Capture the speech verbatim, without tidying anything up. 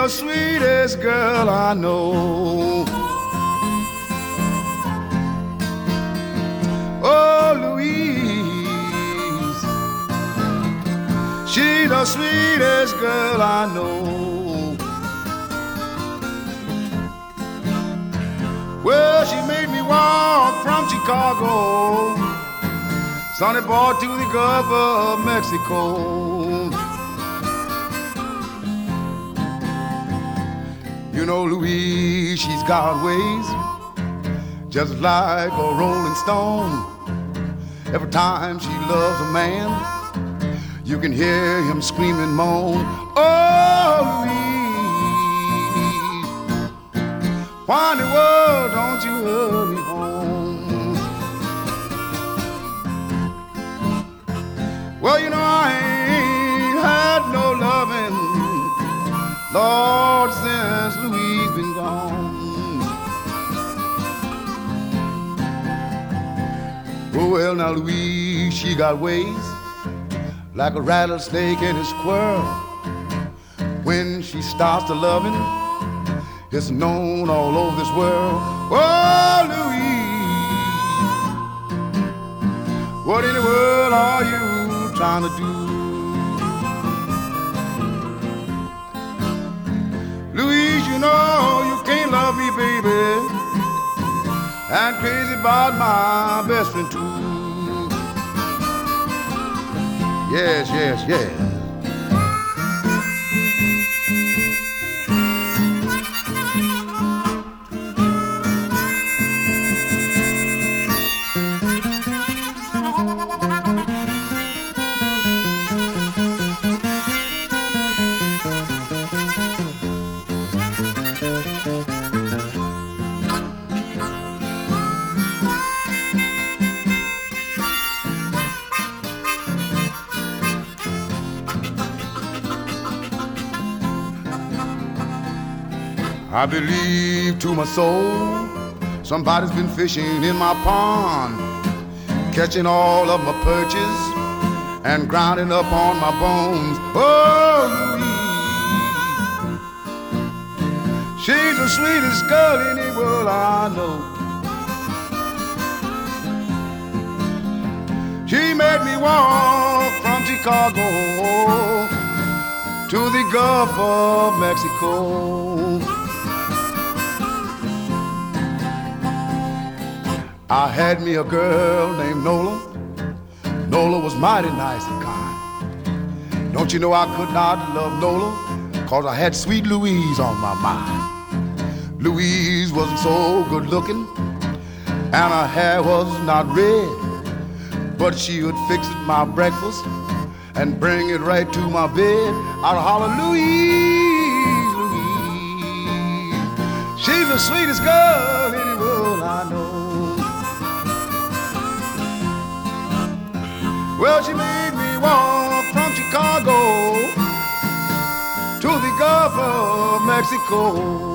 the sweetest girl I know. Oh, Louise, she's the sweetest girl I know. Well, she made me walk from Chicago, Sonny boy, to the Gulf of Mexico. You know, Louise, she's got ways just like a rolling stone. Every time she loves a man, you can hear him scream and moan. Oh, Louise, why in the world don't you hurry home? Well, you know, I ain't had no loving, Lord, since Louise been gone. Oh, well, now Louise, she got ways like a rattlesnake and a squirrel. When she starts to loving, it's known all over this world. Oh, Louise, what in the world are you trying to do? Louise, you know you can't love me, baby, and crazy about my best friend too. Yes, yes, yes. I believe to my soul somebody's been fishing in my pond, catching all of my perches and grinding up on my bones. Oh, Louise, she's the sweetest girl in the world I know. She made me walk from Chicago to the Gulf of Mexico. I had me a girl named Nola. Nola was mighty nice and kind. Don't you know I could not love Nola, 'cause I had sweet Louise on my mind. Louise wasn't so good looking, and her hair was not red, but she would fix it my breakfast and bring it right to my bed. I'd holler, Louise, Louise, she's the sweetest girl in the world I know. Well, she made me walk from Chicago to the Gulf of Mexico.